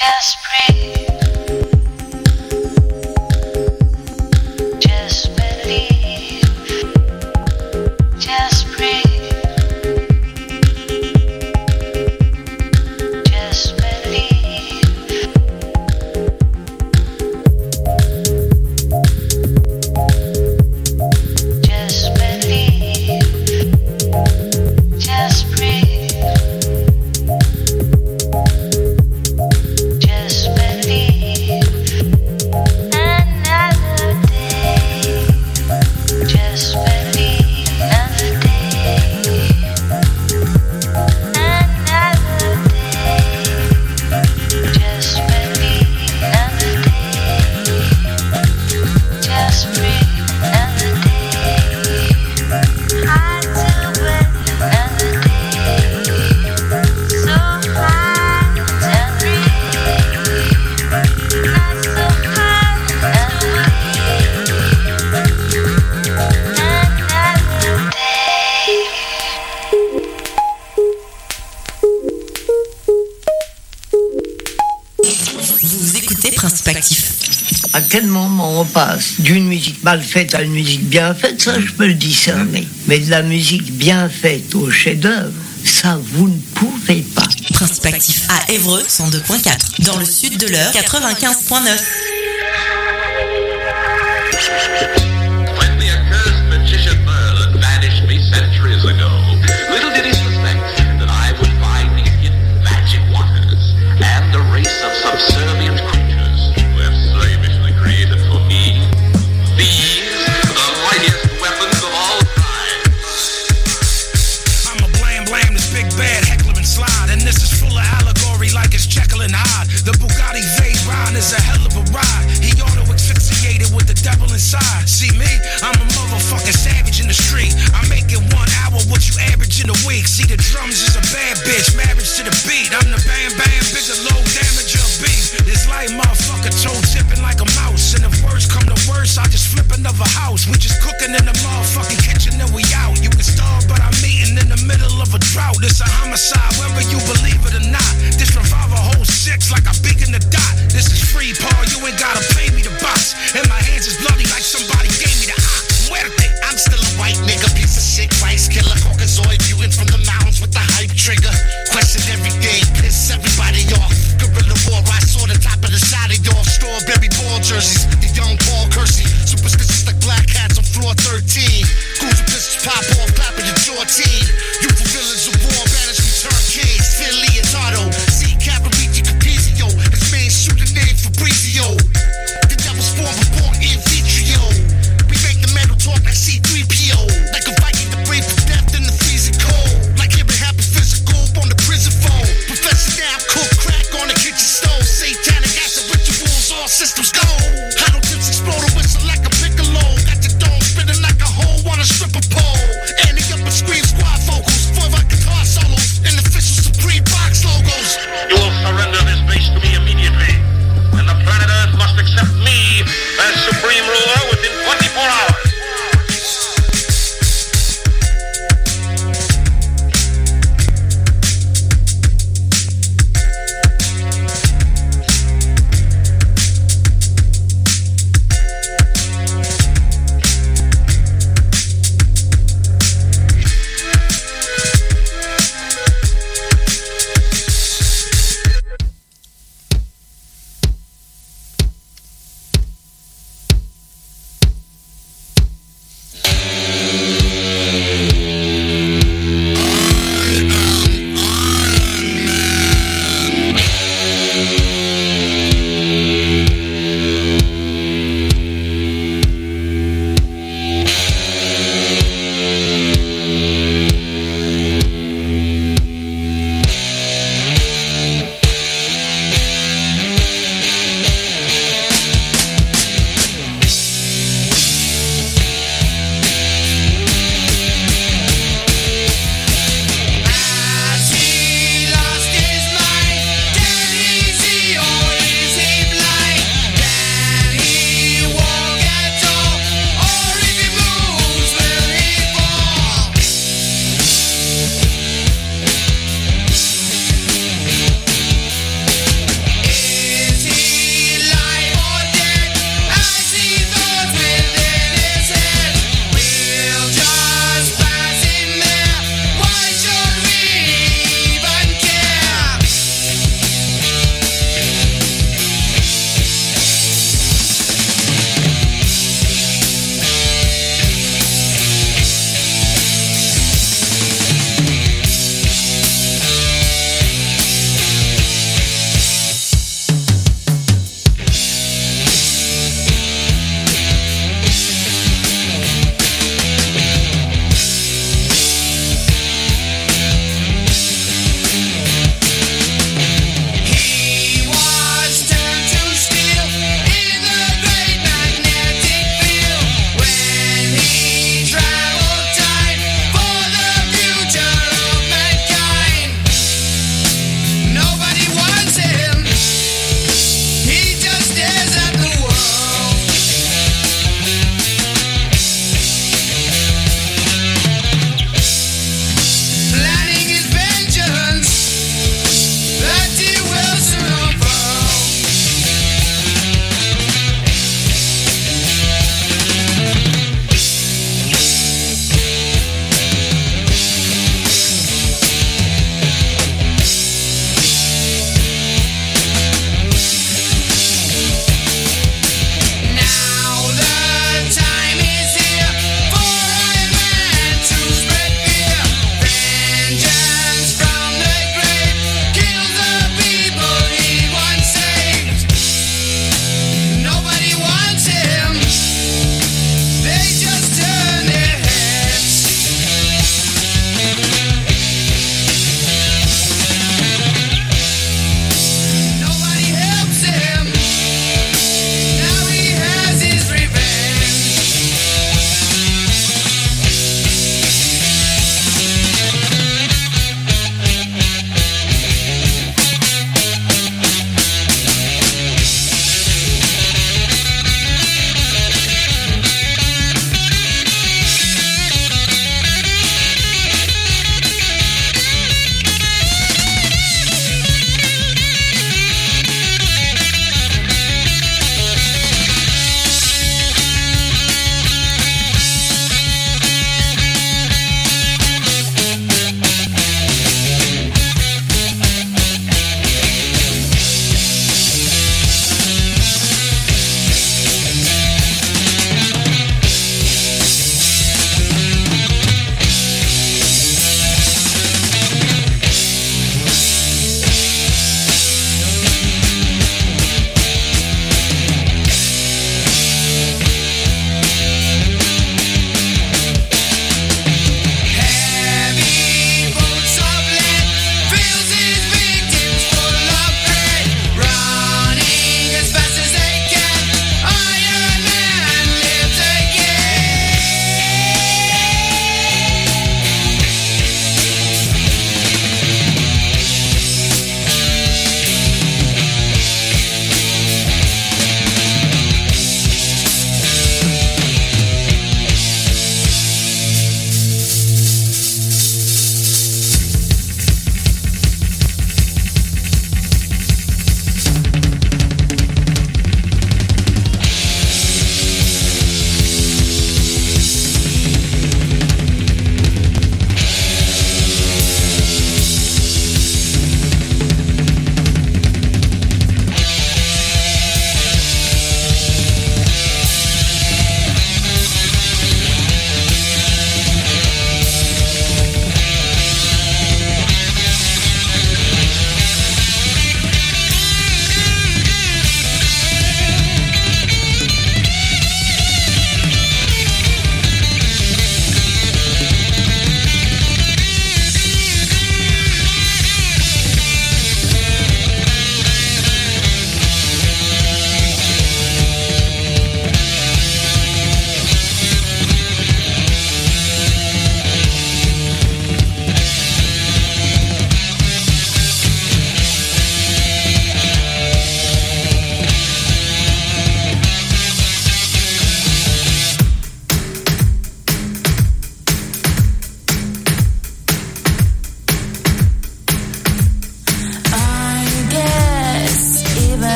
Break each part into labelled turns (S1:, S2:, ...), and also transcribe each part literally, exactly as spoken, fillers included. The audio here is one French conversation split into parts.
S1: Just breathe. Just believe. Just breathe. Just believe. Just believe. Just breathe. Just believe. Another day. Just believe. Another day. Another day. Just believe. Another day. Just breathe. Another day. Hard to breathe. Another day. So hard to breathe. Not so hard to breathe. Another day.
S2: Vous écoutez Principe Actif.
S3: À quel moment on passe d'une musique mal faite à une musique bien faite, ça je peux le discerner. Mais de la musique bien faite au chef-d'œuvre, ça vous ne pouvez pas.
S2: Principe Actif à Évreux cent deux virgule quatre. Dans le sud de l'Eure quatre-vingt-quinze virgule neuf.
S4: When the accursed magician Merlin vanished me centuries ago, little did he suspect that I would find these hidden magic waters and a race of subservient creatures who have slavishly created for me these, the mightiest weapons of all time.
S5: I'm a blam blam, this big bad heckler and slide, and this is full of allegory like it's Jekyll and Hyde. The Bugatti Veyron is a hell of a ride. He auto asphyxiated with the devil inside. See me? I'm a motherfucking savage in the street. I make it one hour what you average in a week. See, the drums is a bad bitch, marriage to the beat. I'm the bam bam, bigger low damage of beef. This light motherfucker toe tipping like a mouse. And if worse come to worse, I just flip another house. We just cooking in the motherfucking kitchen and we out. You can starve, but I'm eating in the middle of a drought. This a homicide, whether you believe it or not. This revolver holds six like I beak in the dot. This is free, Paul, you ain't gotta pay me to box. And my hands is bloody like somebody gave me the ox. Muerte.
S6: I'm still a white nigga, piece of shit, rice killer, Caucasoid, viewing from the mountains with the hype trigger. Question every day, piss everybody off. Could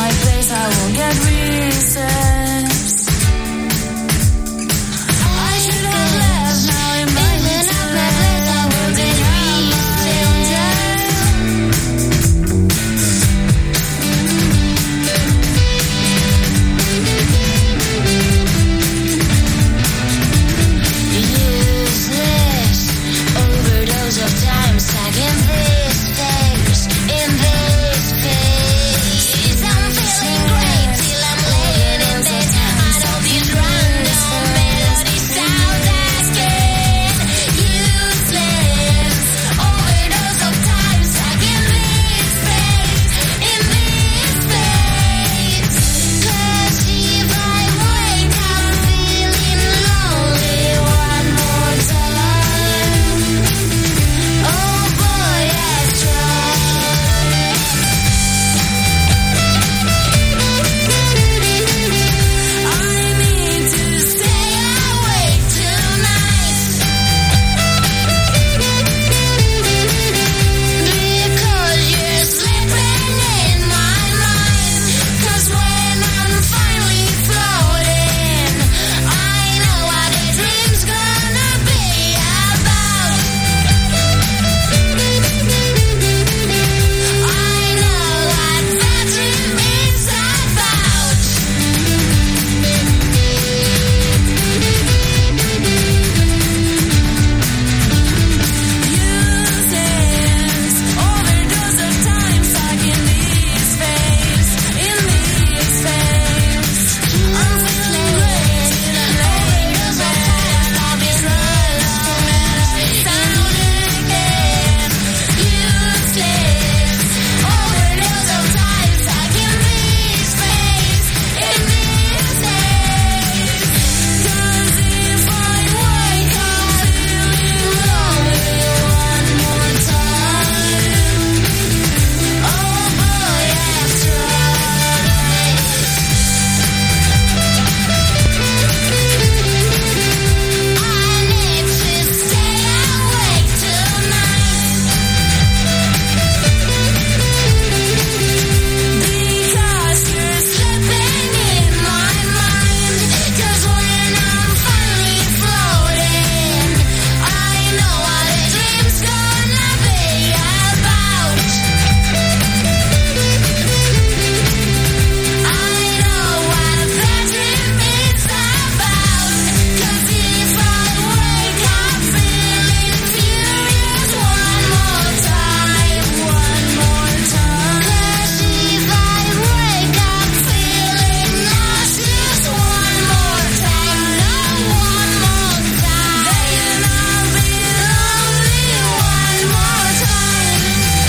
S7: my place, I won't get recess. I should have left, now it might be too late. I will be out useless overdose of time stuck in this space, in this space. I'm feeling great till I'm laying in bed. I know these random melodies sound asking. Useless overdose of time stuck in this space, in this space. 'Cause if I wake up feeling lonely one more time, oh boy, I've tried. I need to stay awake tonight, because you're slipping in my mind. 'Cause when I'm finally floating, I know what a dream's gonna be about. I know what that dream is about. Useless overdose of time stuck in this space, in this space. I'm feeling great till I'm overdose of time stuck in this space. Sound again. Useless overdose of time stuck in this space, in this space. 'Cause if I wake up feeling lonely one more time, oh boy, I've tried. I need to stay awake tonight, because you're slipping in my mind. 'Cause when I'm finally floating, I know what a dream's gonna be about. I know what that dream is about. 'Cause if I wake up feeling furious one more time, one more time. 'Cause if I wake up feeling nauseous one more time, no, one more time, then I'll be lonely one more time.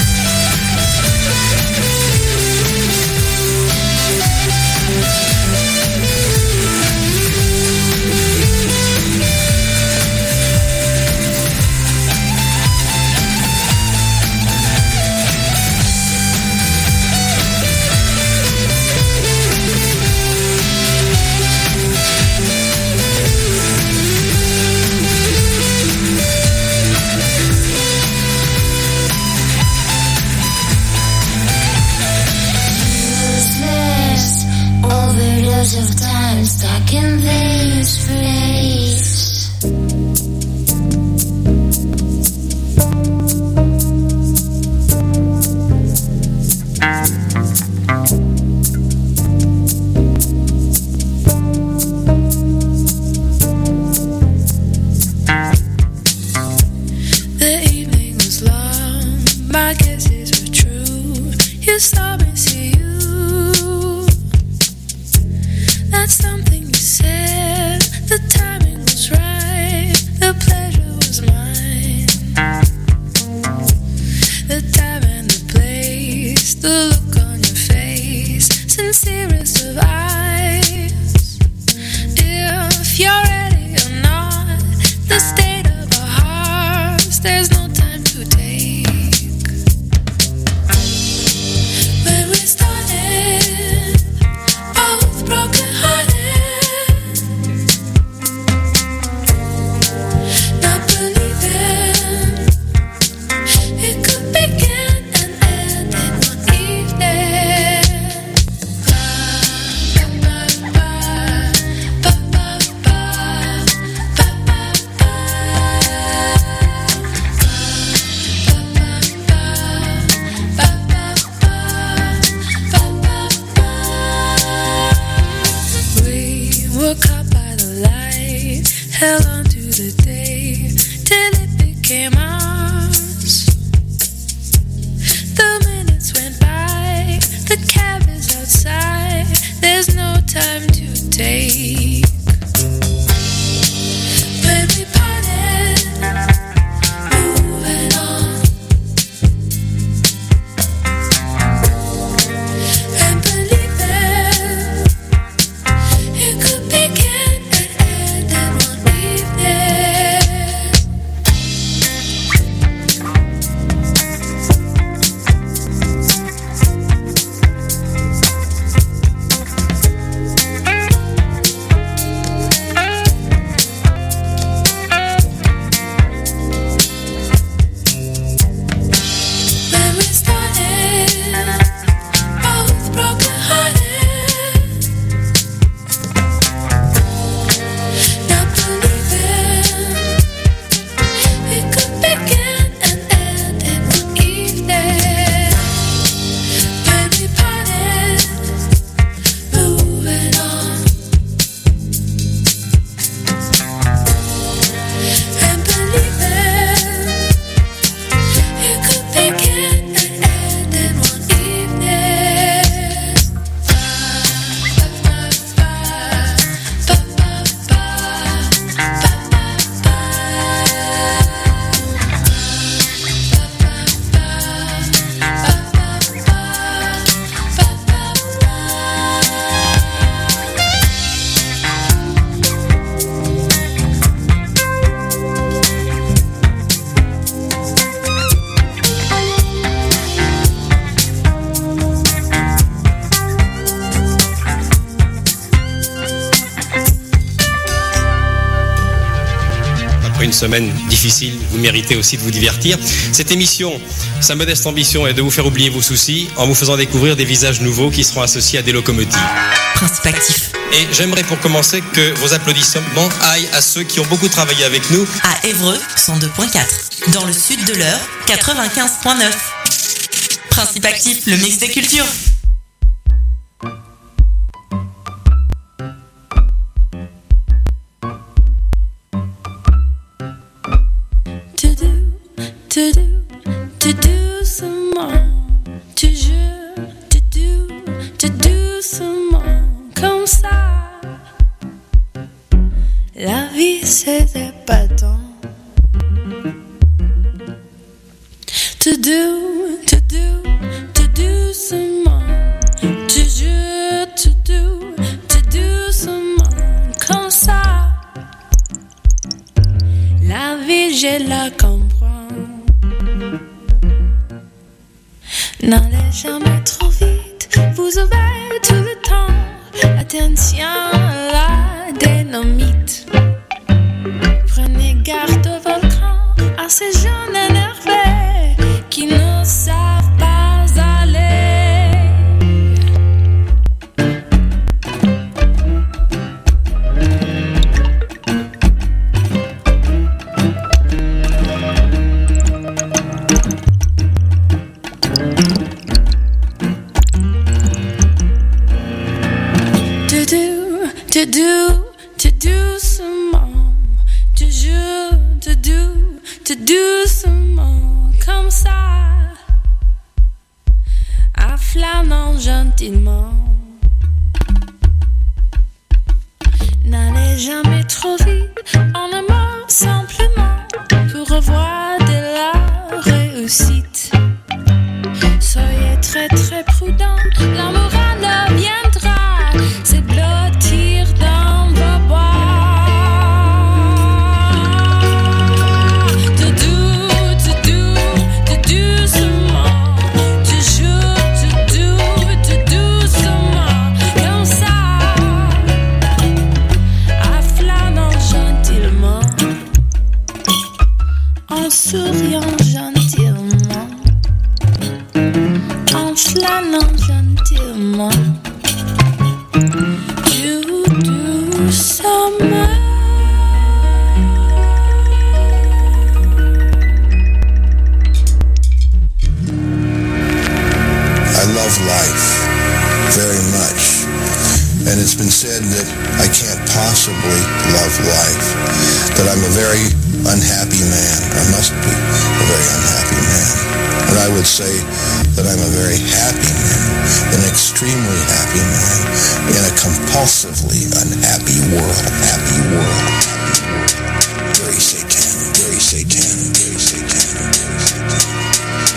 S7: Useless overdose of time stuck in this space. The evening was long, my guesses were true. You saw me see you. That's something you said. The timing was right. The pleasure was mine. The time and the place. The look on your face. Sincerest of eyes. If you're ready or not, the state of our hearts, there's no time to take. When we started, both broken hearted, not believing it could begin and end in one evening.
S8: une semaine difficile, vous méritez aussi de vous divertir. Cette émission, sa modeste ambition est de vous faire oublier vos soucis en vous faisant découvrir des visages nouveaux qui seront associés à des locomotives.
S2: Principe actif.
S8: Et j'aimerais pour commencer que vos applaudissements aillent à ceux qui ont beaucoup travaillé avec nous.
S2: À Évreux, cent deux virgule quatre. Dans le sud de l'Eure, quatre-vingt-quinze virgule neuf. Principe actif, le mix des cultures.
S7: Tout doux, tout doux, tout doucement, toujours, tout doux, tout doucement, comme ça. La vie c'est épatant. Tout doux, tout doux, tout doucement, toujours, tout doux, tout doucement, comme ça. La vie, je la comprends. N'allez jamais trop vite, vous avez tout le temps. Attention à la dynamite. Prenez garde au volcan, à ces jeunes énervés qui ne savent pas aller. Tout doux, tout doux, tout doucement, toujours, tout doux, tout doucement, comme ça, afflanant gentiment. N'allez jamais trop vite, en amour simplement, pour revoir de la réussite. Soyez très très prudent, la morale viendra se blottir dans vos bois. Tout doux, tout doux, tout doucement, toujours tout doux, tout doucement, comme ça, afflanant gentiment, en souriant gentiment, en flânant gentiment, tout doucement.
S9: I love life very much, and it's been said that I can't possibly love life, that I'm a very unhappy man, or must be a very unhappy man. And I would say that I'm a very happy man, an extremely happy man, in a compulsively unhappy world, happy world, very satanic, very satanic, very satanic, very satanic.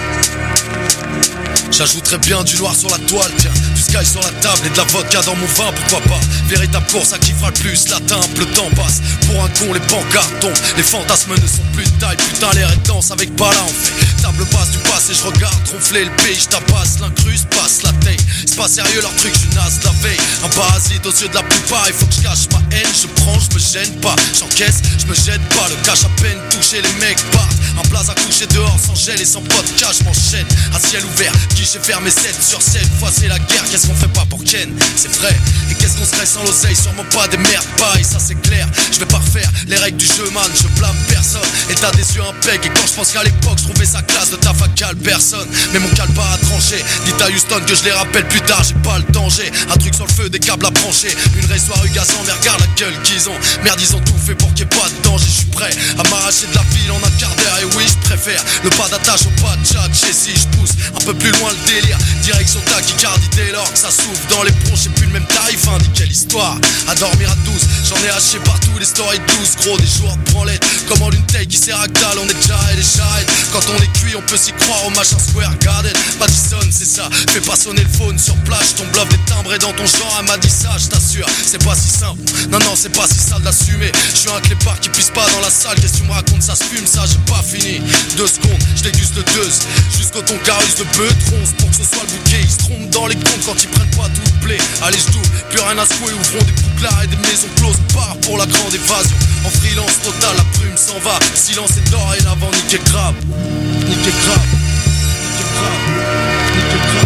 S10: J'ajouterais bien du noir sur la toile, tiens, du sky sur la table et de la vodka dans mon vin, pourquoi pas. Véritable course à qui fera le plus, la timpe, le temps passe. Pour un con, les pancartes tombent, les fantasmes ne sont plus de taille. Putain, l'air est dense avec pas là, on fait table basse du passé, je regarde tronfler le pays, je tabasse, l'incruste passe la taille. C'est pas sérieux leur truc, je suis naze de la veille. Un parasite aux yeux de la plupart, il faut que je cache ma haine, je prends, je me gêne pas, j'encaisse, je me jette pas, le cache à peine touché, les mecs partent. Un place à coucher dehors sans gel et sans podcast, je m'enchaîne à ciel ouvert, guichet fermé sept sur sept fois c'est la guerre, qu'est-ce qu'on fait pas pour Ken, c'est vrai. Et qu'est-ce qu'on serait sans l'oseille, sûrement pas des merdes pareilles, ça c'est clair. Je vais pas refaire les règles du jeu man, je blâme personne. Et t'as des yeux impec, et quand je pense qu'à l'époque je trouvais sa classe de ta facale personne. Mais mon calpa a tranché, dites à Houston que je les rappelle plus tard, j'ai pas le danger. Un truc sur le feu, des câbles à brancher, une race soirée gazant, mais regarde la gueule qu'ils ont. Merde ils ont tout fait pour qu'il y ait pas de danger, je suis prêt à m'arracher de la ville en un quart d'heure. Et oui je préfère le pas d'attache au pas de chat, et si je pousse un peu plus loin le délire, direction tachycardie dès lors que ça souffle dans les bronches, j'ai plus le même tarif, hein, dis quelle histoire. À dormir à douze, j'en ai haché partout les stories douze, gros des jours de branlette. Comment l'une taille qui sert à Gdal, on est déjà et les charrettes. Quand on est cuit, on peut s'y croire au machin Square Garden. Madison, c'est ça, fais pas sonner le phone sur plage. Ton bluff est timbré dans ton genre, elle m'a dit ça, je t'assure. C'est pas si simple, non non c'est pas si sale d'assumer. Je suis un clépard qui pisse pas dans la salle, qu'est-ce que tu me racontes, ça se fume, ça j'ai pas fini. Deux secondes, je déguste le deux, jusqu'au ton carus de bœuf tronce pour que ce soit le bouquet. Il se trompe dans les comptes quand ils prennent pas tout le blé. Allez je double, plus rien à secouer, ouvrons des bouclards et des maisons closes. Part pour la grande évasion, en freelance total, la plume s'en va. Silence est dorénavant, niqué grave. Niqué grave, niqué grave, niqué grave.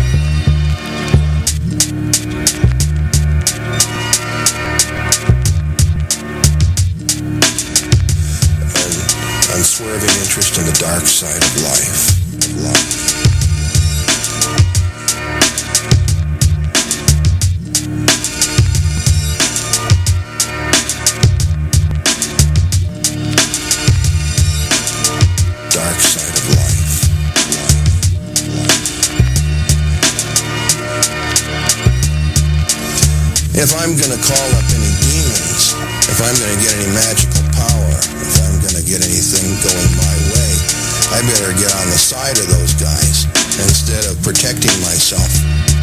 S9: Unswerving interest in the dark side of life. Of life. Dark side of life. If I'm gonna call up any demons, if I'm gonna get any magical power, if I'm gonna get anything going my way, I better get on the side of those guys instead of protecting myself.